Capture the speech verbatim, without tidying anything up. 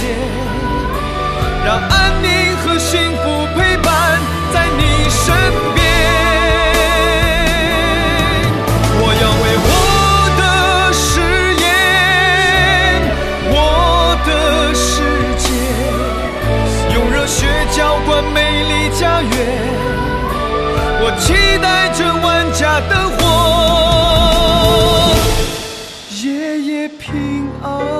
让安宁和幸福陪伴在你身边。我要为我的誓言，我的世界，用热血浇灌美丽家园。我期待着万家灯火，夜夜平安。